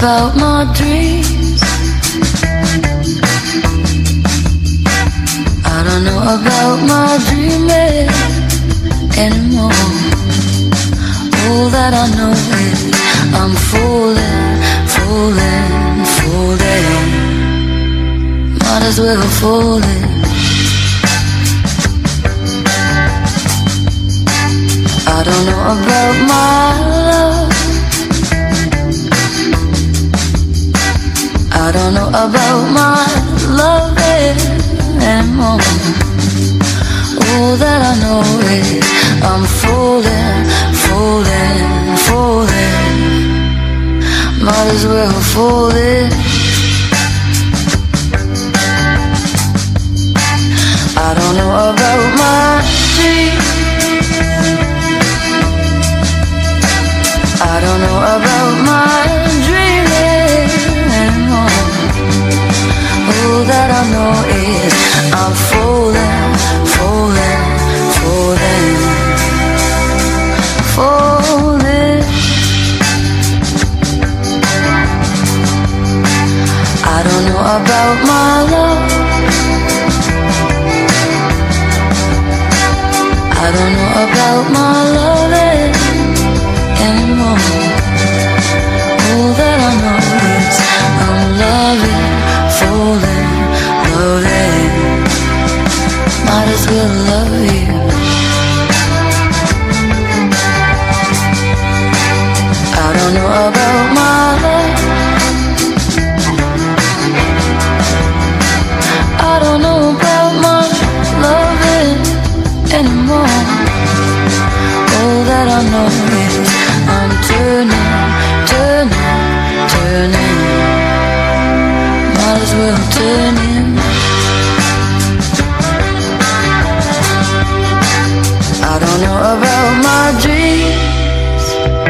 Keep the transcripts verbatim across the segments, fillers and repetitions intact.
about my dreams. I don't know about my dreaming anymore. All that I know is I'm falling, falling, falling. Might as well fall in. I don't know about my love. I don't know about my loving anymore. All that I know is I'm falling, falling, falling. Might as well fall in. I don't know about my dreams. I don't know about my dreaming anymore. All that I know is I'm falling, falling, falling, falling. I don't know about my love. I don't know about my loving anymore. All that I know is I'm loving, falling, loving. Might as well love you. I don't know about my love. I don't know about my loving anymore. All that I know is I'm turning, turning, turning. Might as well turn in. I don't know about my dreams.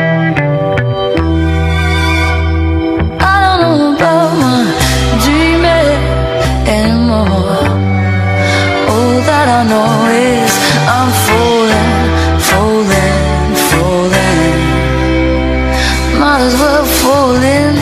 I don't know about my dreaming anymore. All that I know is I'm falling, falling, falling. Might as well fall in.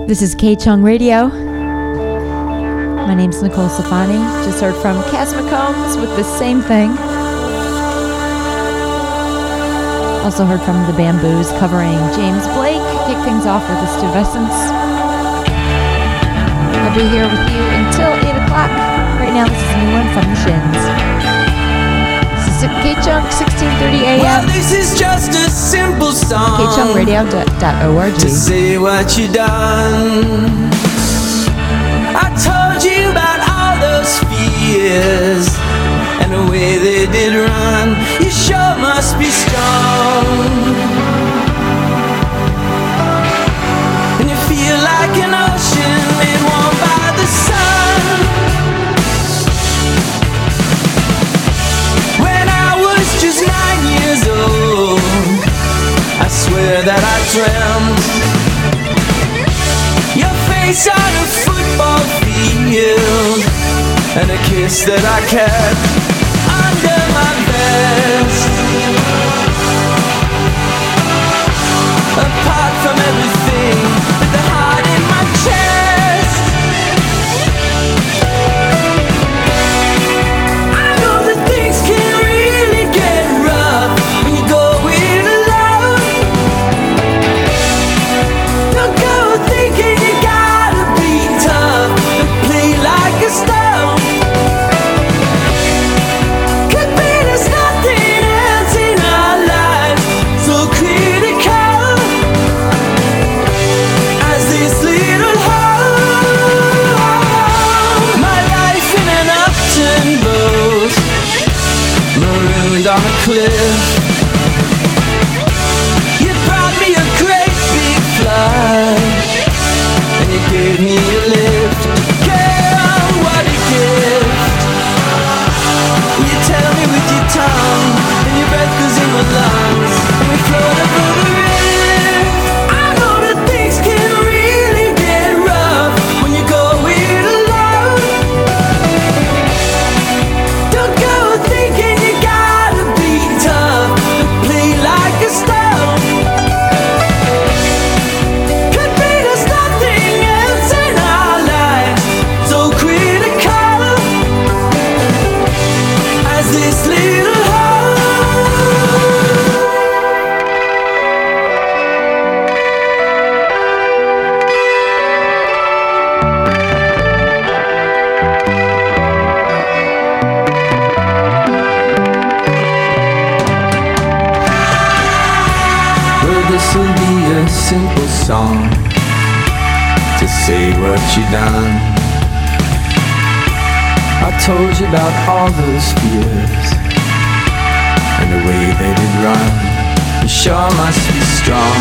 This is K-Chung Radio. My name's Nicole Stefani. Just heard from Cass McCombs with The Same Thing. Also heard from the Bamboos covering James Blake. Kick things off with the Stuyvesants. I'll be here with you until eight o'clock. Right now, this is a new one from the Shins. This is K-Chung, sixteen thirty a.m. Well, this is just a simple song. K chung radio dot org. To say what you done. I told you about all those fears and the way they did run. You sure must be strong. And you feel like an ocean made warm by the sun. When I was just nine years old, I swear that I dreamt your face on a football field and a kiss that I kept under my vest. Apart from everything but the heart in my chest, I know that things can really get rough when you go it alone. Don't go thinking you gotta be tough and play like a stone. Could be there's nothing else in our lives so critical as this little hole. My life in an upturned boat, marooned on a cliff. You brought me a great big flood and you gave me a lift. Girl, what a gift. You tell me with your tongue and your breath goes in my lungs and we float over the rift. I know that things can really get rough when you go it alone. Don't go thinking you gotta be tough and play like a stone. Could be there's nothing else in our lives so critical as this little hole. Well, this'll be a simple song to say what you done. I told you about all those fears and the way they did run. You sure must be strong.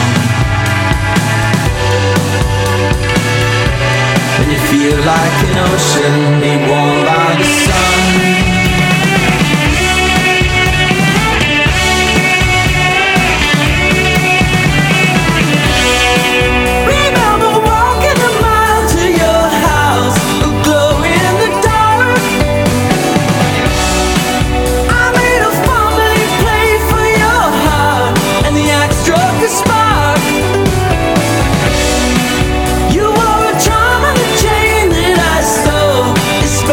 And you feel like an ocean made warm by the sun. Remember walking a mile to your house, a glow in the dark. I made a fumbling play for your heart, and the axe struck a spark. You wore a charm on the chain that I stole. It's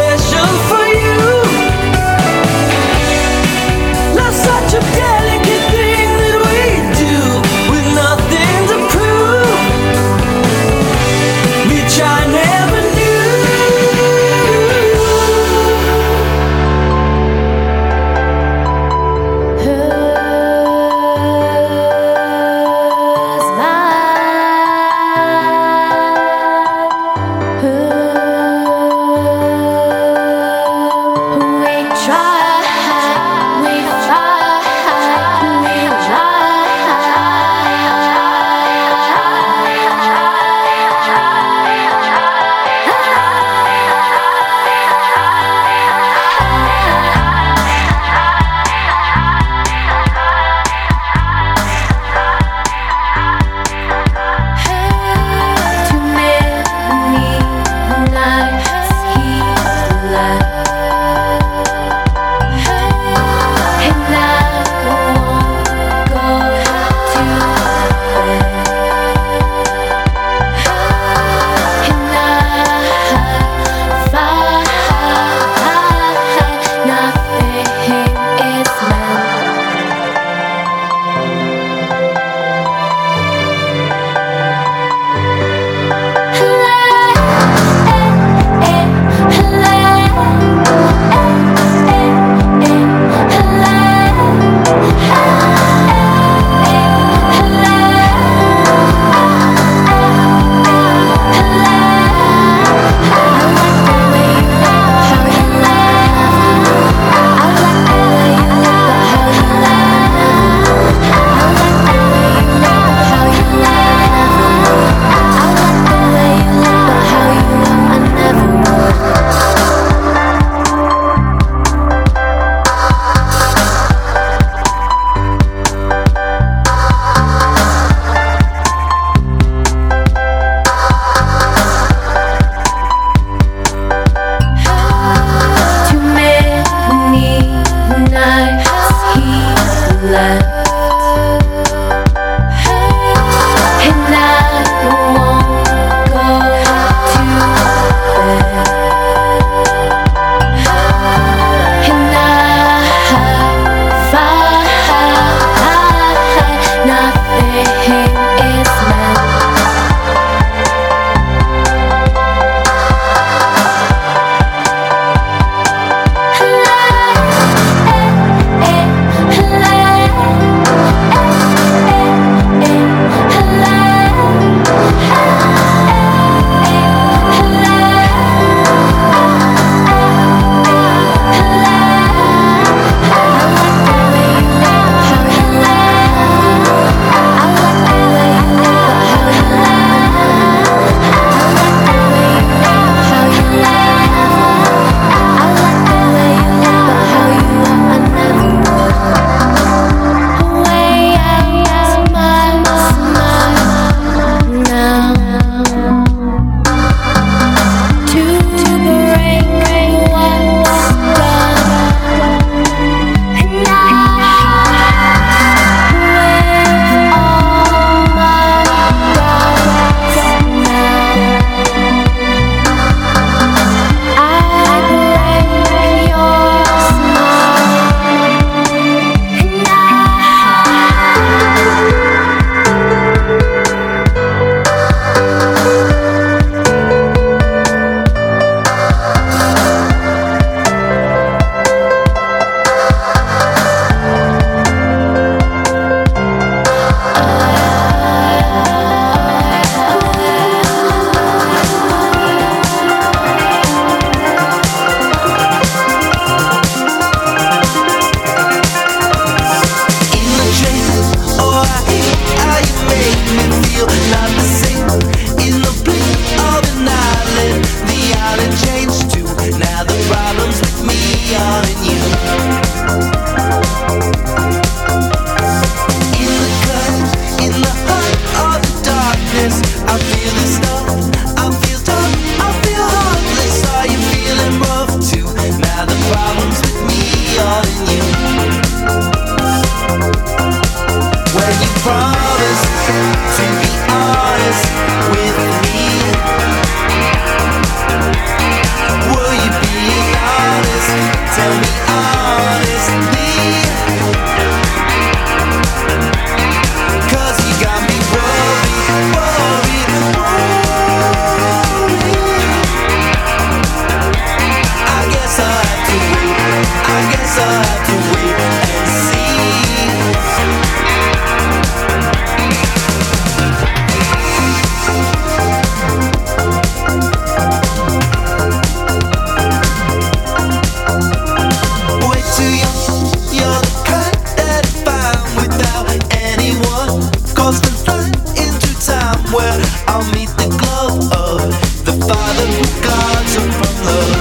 where I'll meet the glow of the Father who guards us from love.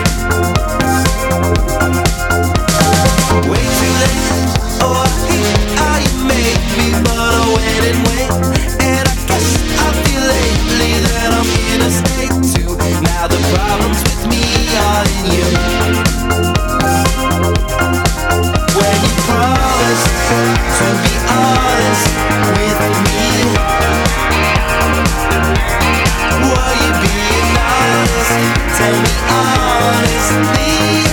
Way too late, oh I hate how you make me, but I wait and wait, and I guess I feel lately that I'm in a state too. Now the problems with me are in you. When you promise to be honest with me, were you being honest? Tell me honestly,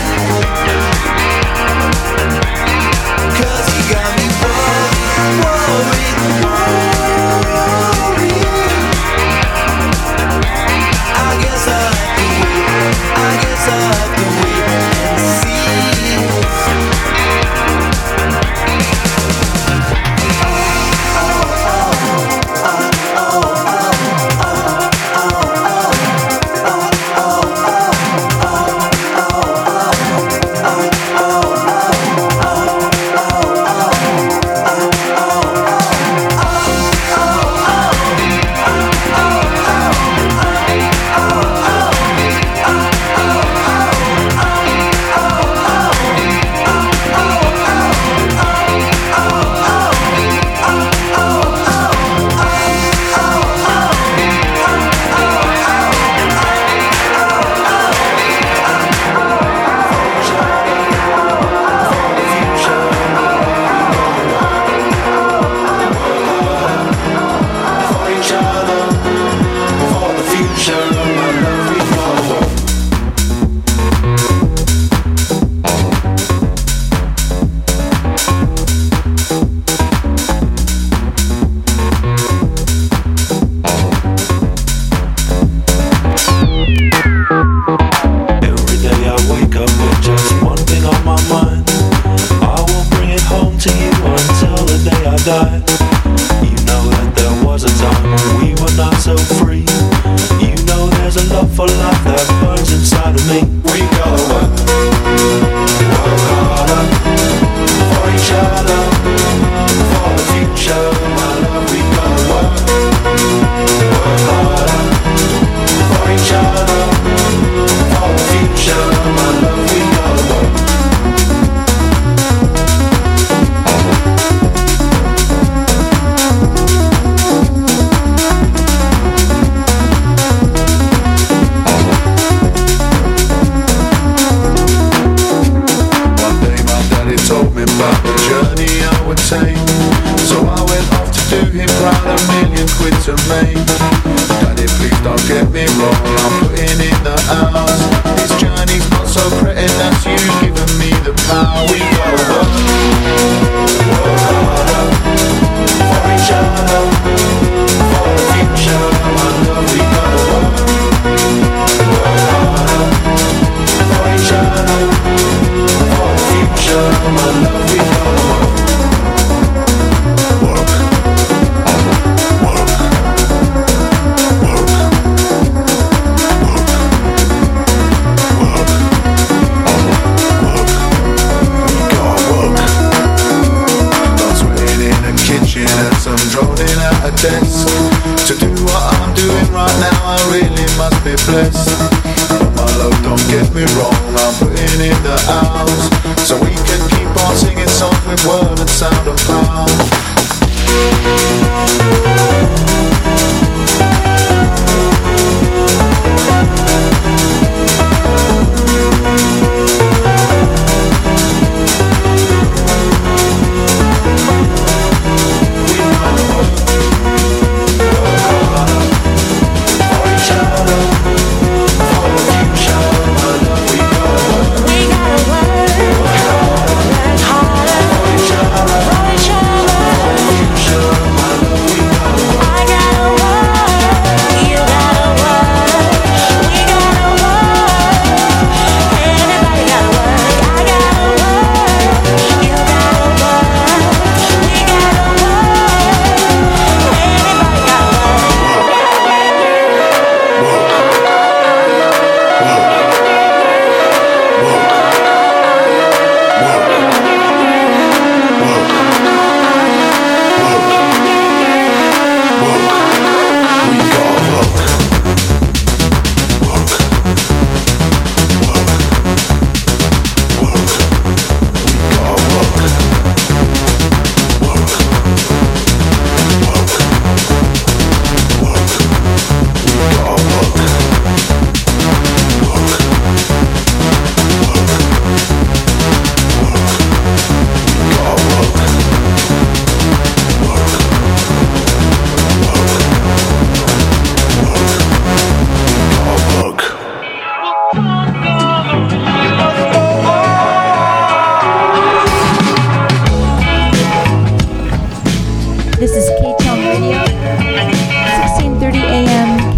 'cause you got me worried, worried, worried. I guess I have to wait, I guess I have to wait and see. Harder, for each other, for each other.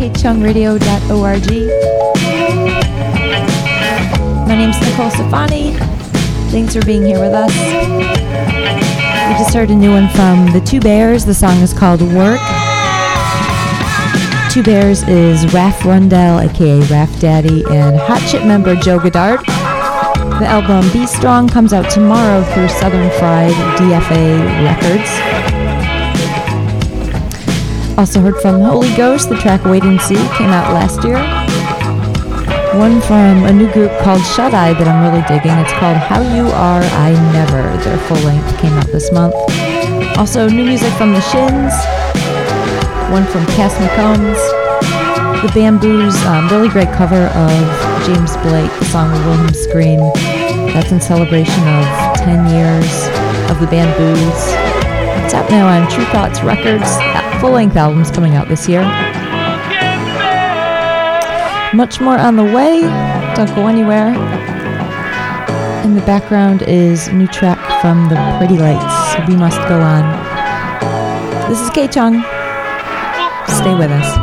k chung radio dot org. My name's Nicole Stefani. Thanks for being here with us. We just heard a new one from the Two Bears. The song is called Work. Two Bears is Raph Rundell, aka Raph Daddy, and Hot Chip member Joe Goddard. The album Be Strong comes out tomorrow through Southern Fried D F A Records. Also heard from Holy Ghost. The track Wait and See came out last year. One from a new group called Shut Eye that I'm really digging. It's called How You Are, I Never. Their full length came out this month. Also new music from the Shins. One from Cass McCombs. The Bamboos, um, really great cover of James Blake, the song Wilhelm Scream. That's in celebration of ten years of the Bamboos. It's out now on True Thoughts Records. Full-length album's coming out this year. Much more on the way. Don't go anywhere. In the background is a new track from the Pretty Lights, We Must Go On. This is K-Chung. Stay with us.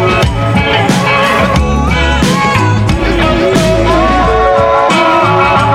Oh,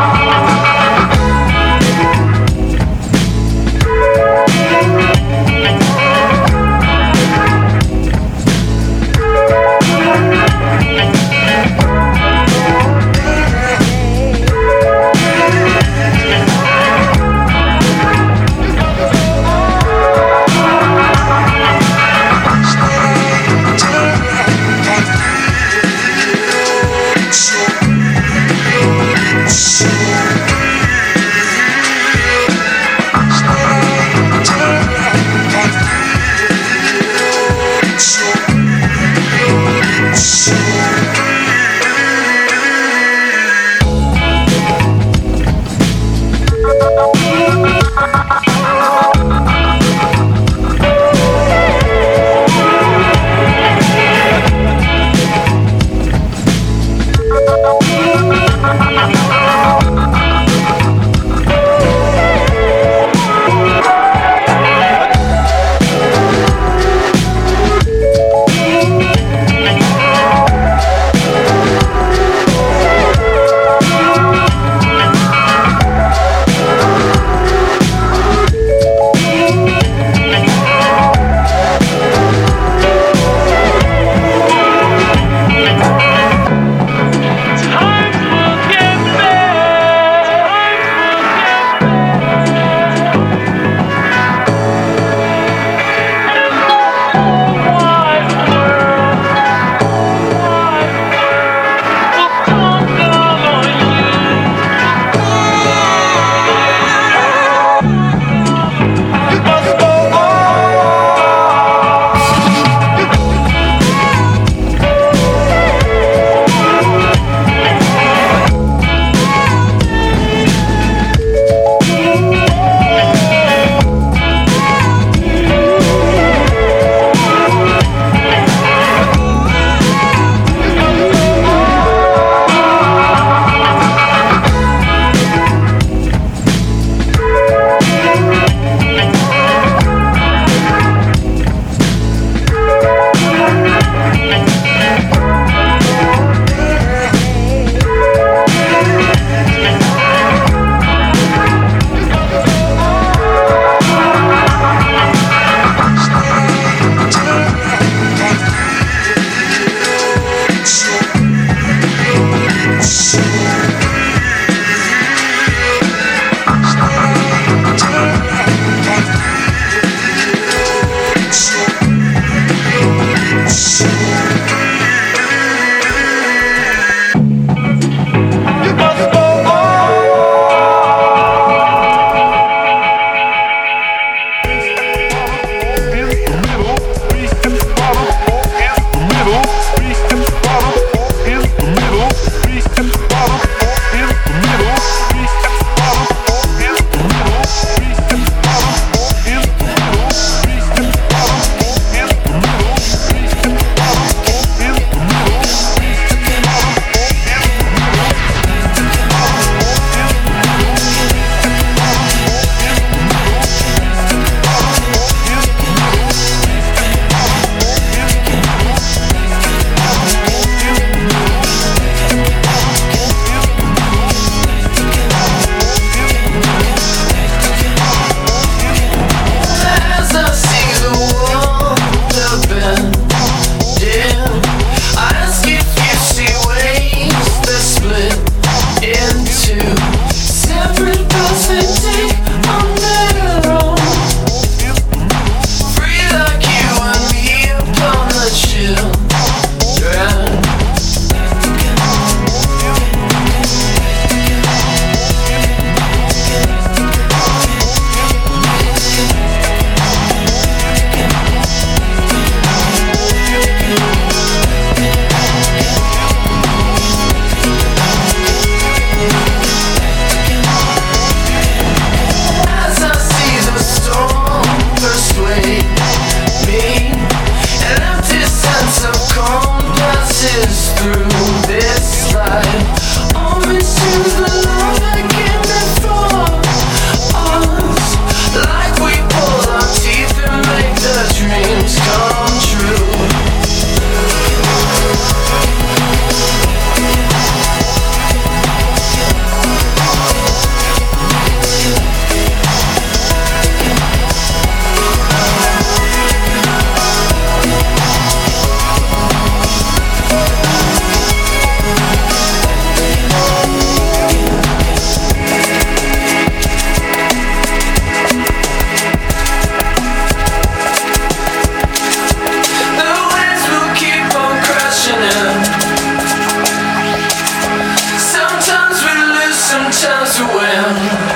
to win.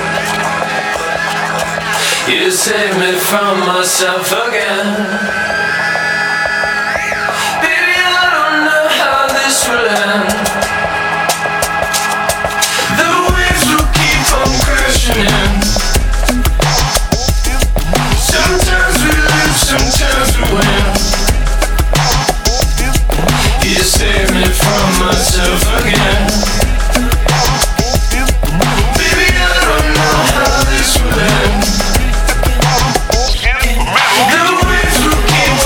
You save me from myself again. Baby, I don't know how this will end. The waves will keep on crashing in. Sometimes we lose, sometimes we win. You save me from myself again. Baby, I don't know how this will end. The waves will keep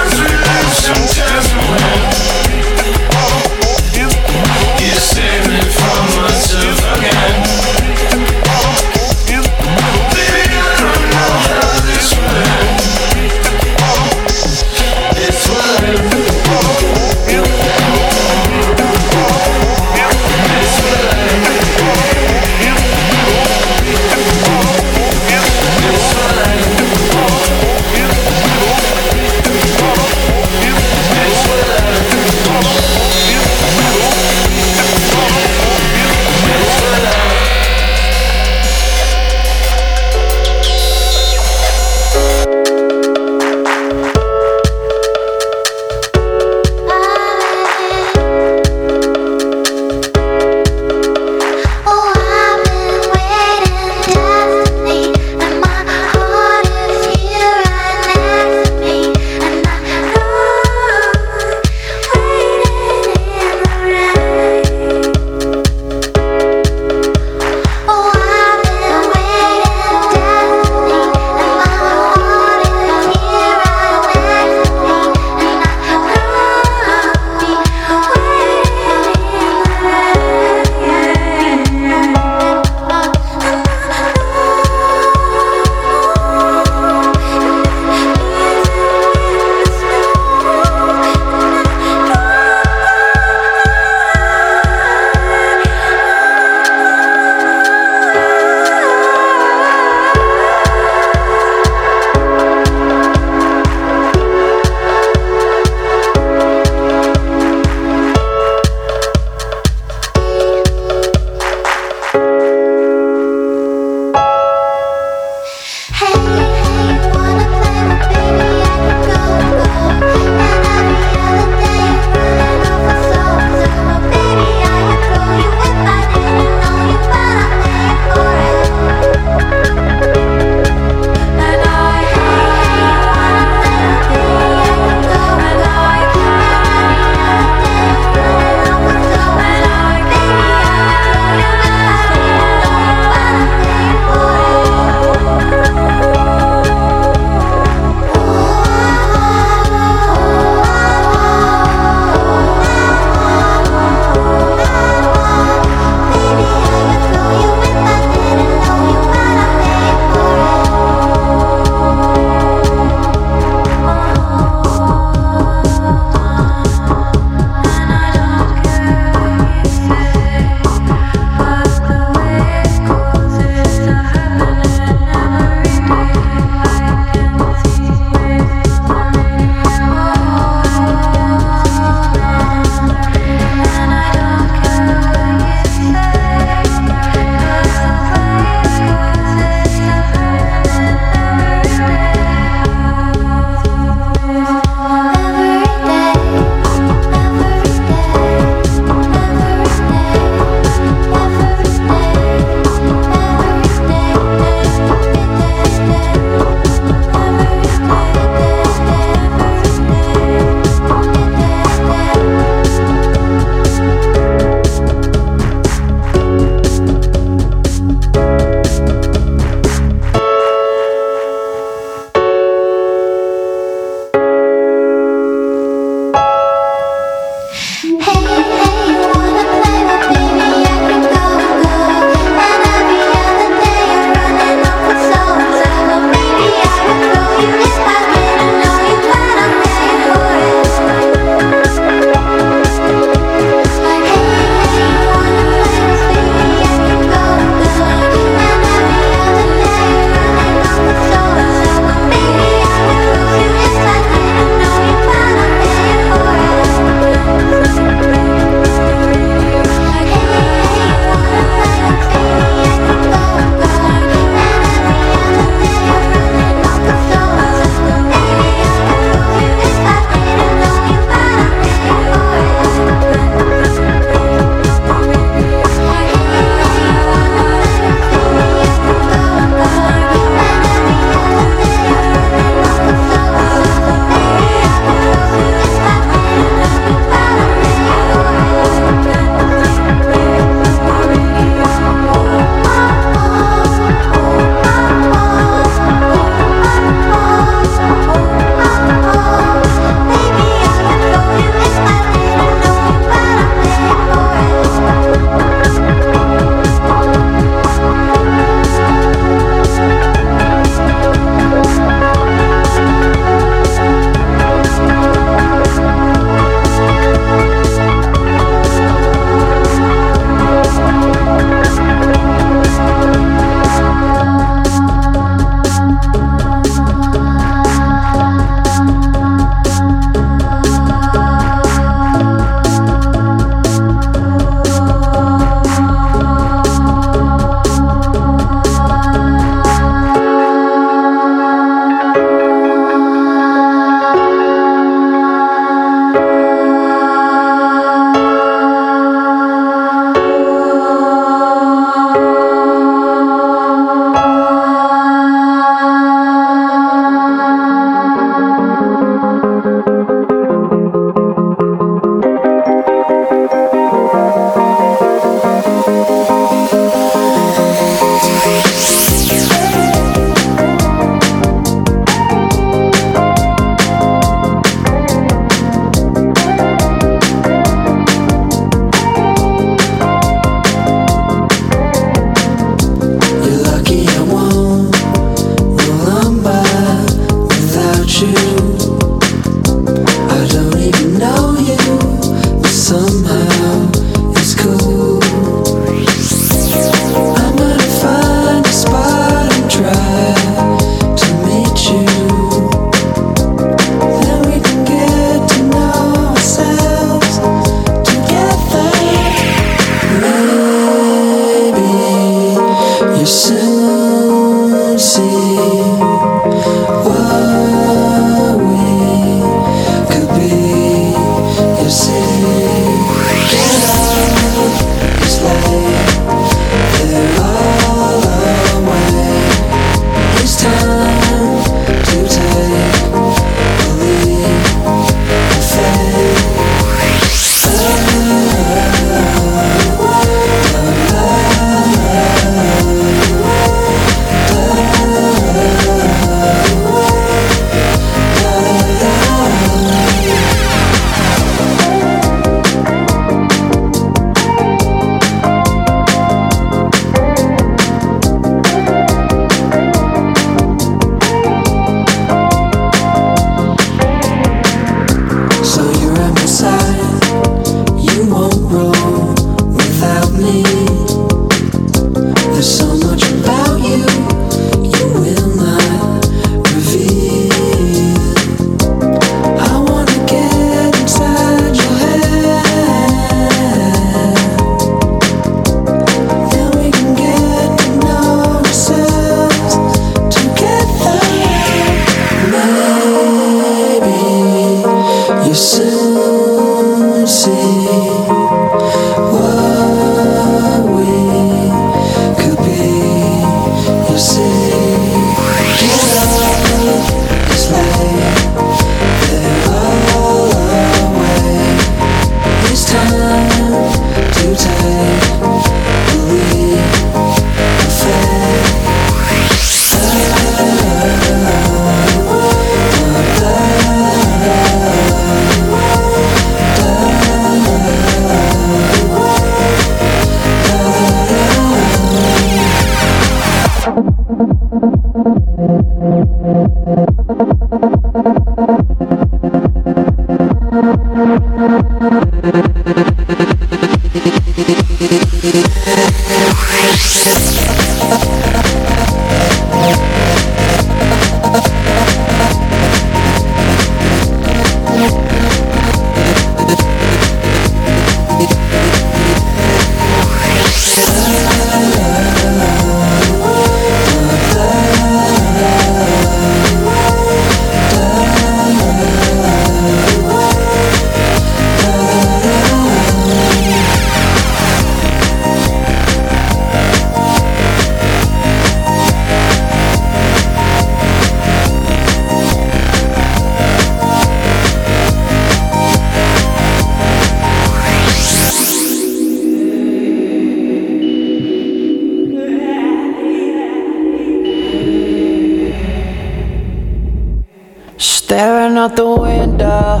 Staring out the window,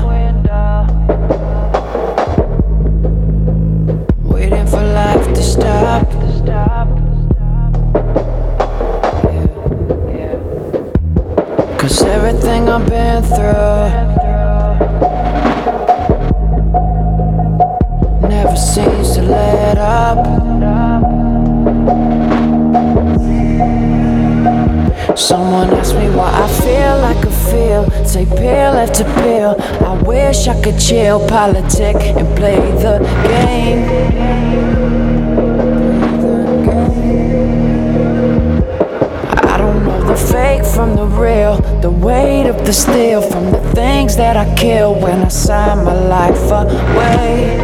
waiting for life to stop. Cause everything I've been through never seems to let up. Someone asked me why I feel like I feel. Take pill after pill. I wish I could chill, politic, and play the game. I don't know the fake from the real, the weight of the steel from the things that I kill when I sign my life away.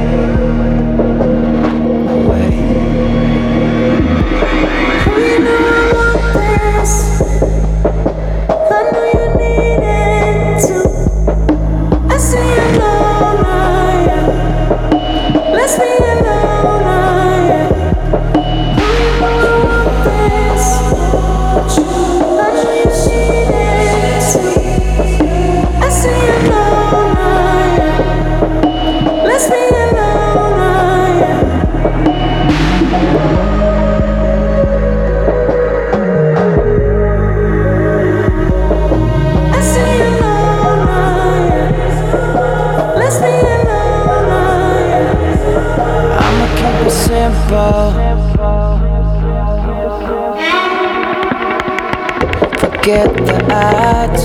Forget the odds.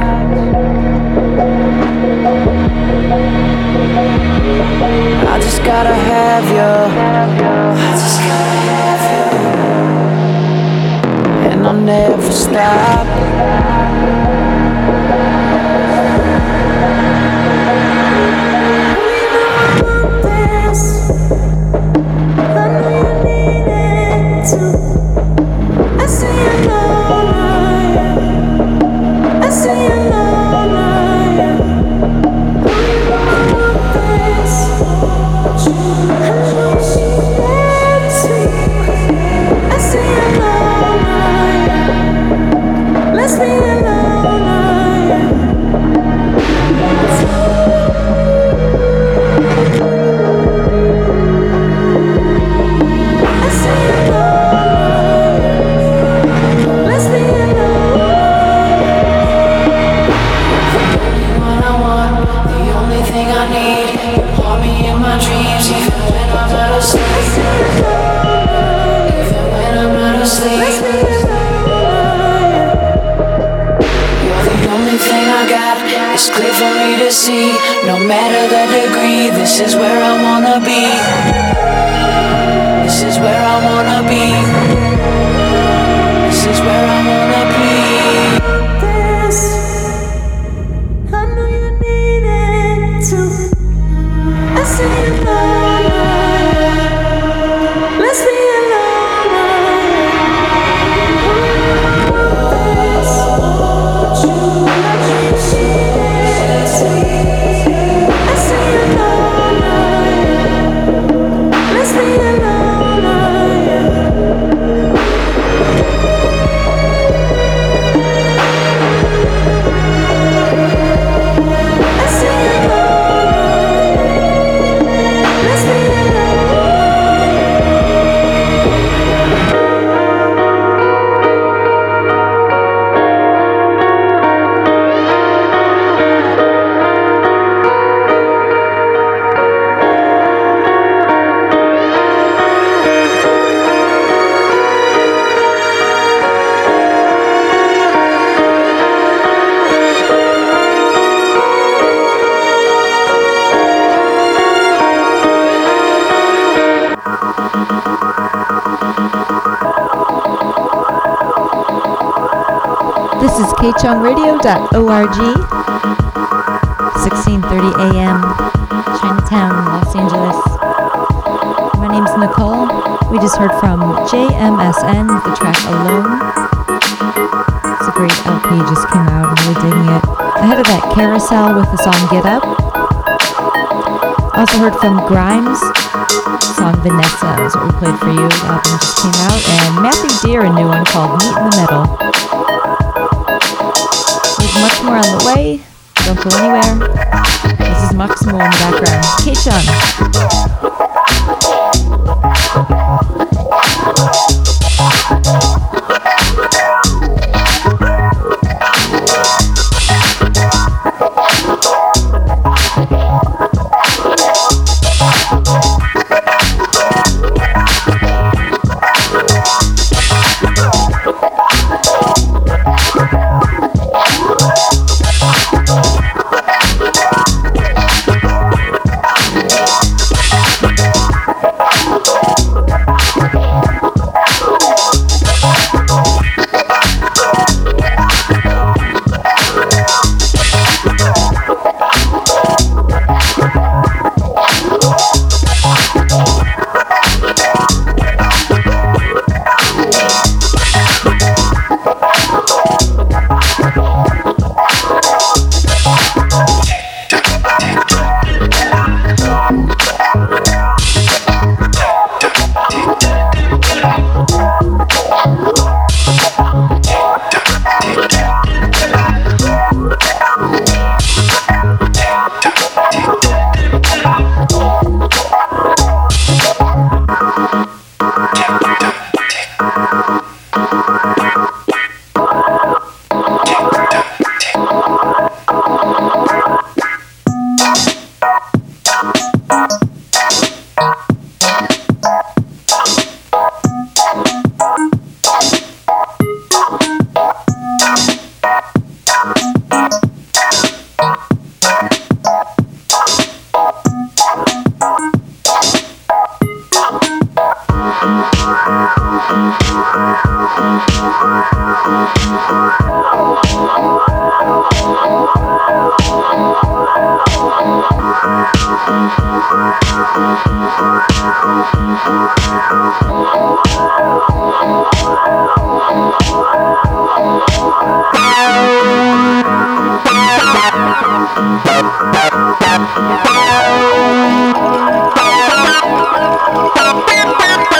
I just gotta have you. I just gotta have you. And I'll never stop. No matter the degree, this is where I wanna be. This is where I wanna be. This is where I wanna be. This, I know you need it too. I see you alone. Let's be Let's k chung radio dot org, sixteen thirty a m, Chinatown, Los Angeles. My name's Nicole. We just heard from J M S N with the track Alone. It's a great L P, just came out, I'm really digging it. Ahead of that, Carousel with the song Get Up. Also heard from Grimes, song Vanessa is what we played for you. The album just came out. And Matthew Deer, a new one called Meet in the Middle. There's much more on the way. Don't go anywhere. This is Maximo in the background. K-Chung.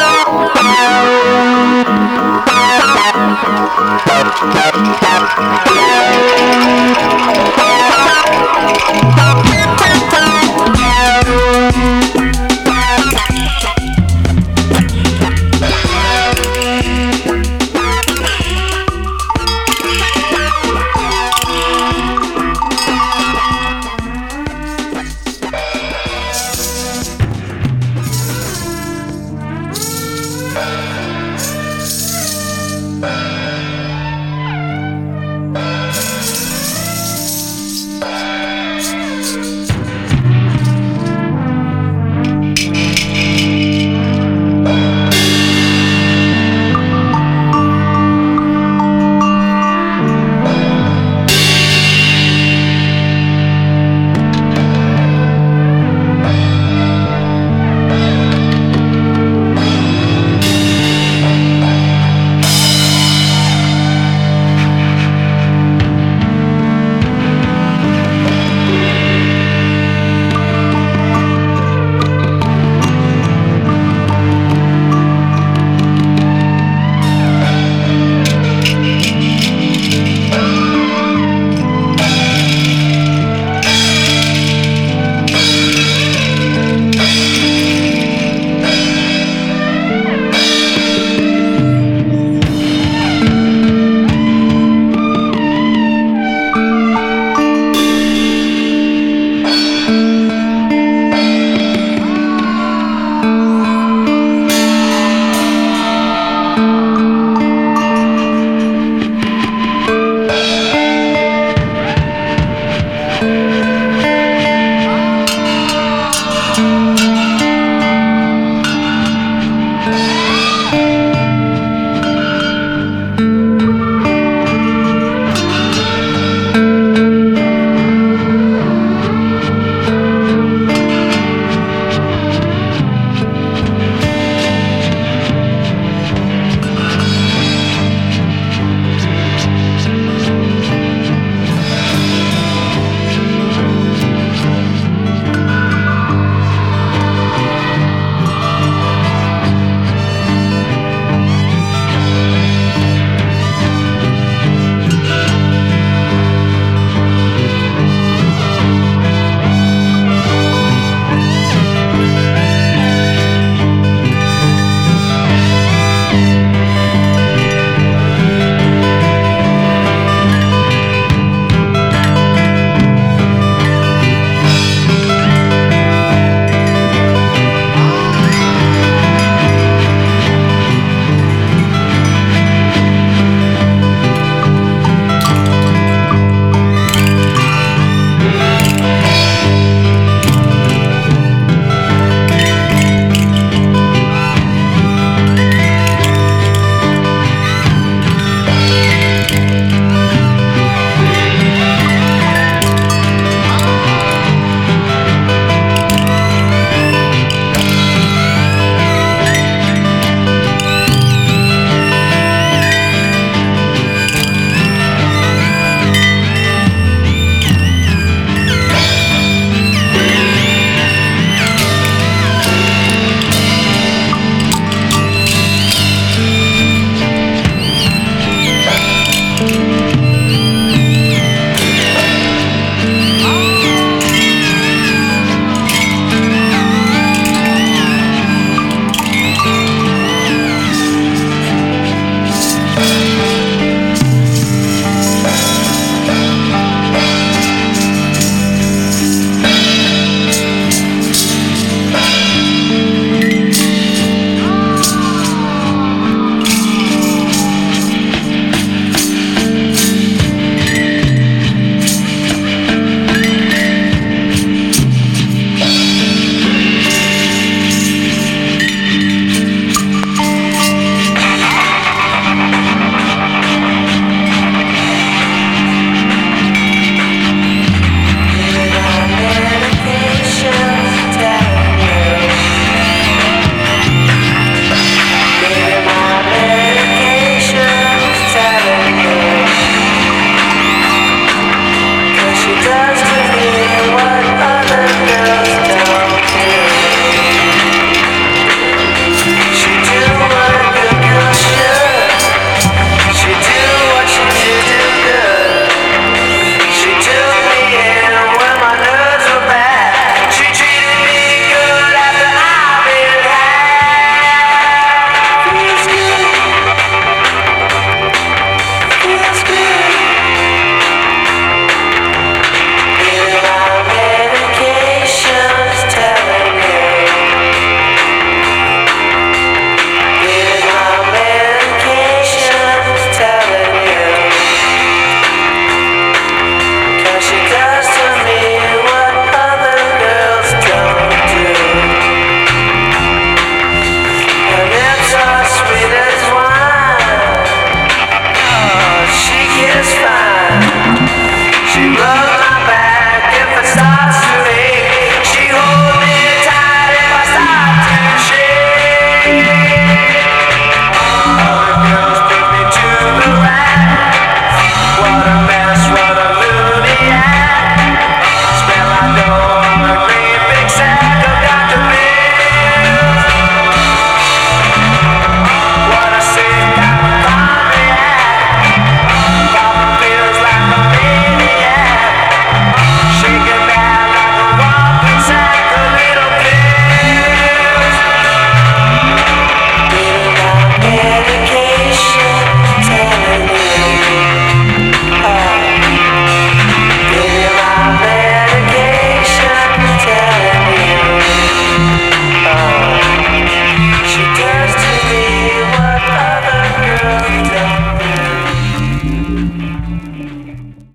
Thank you.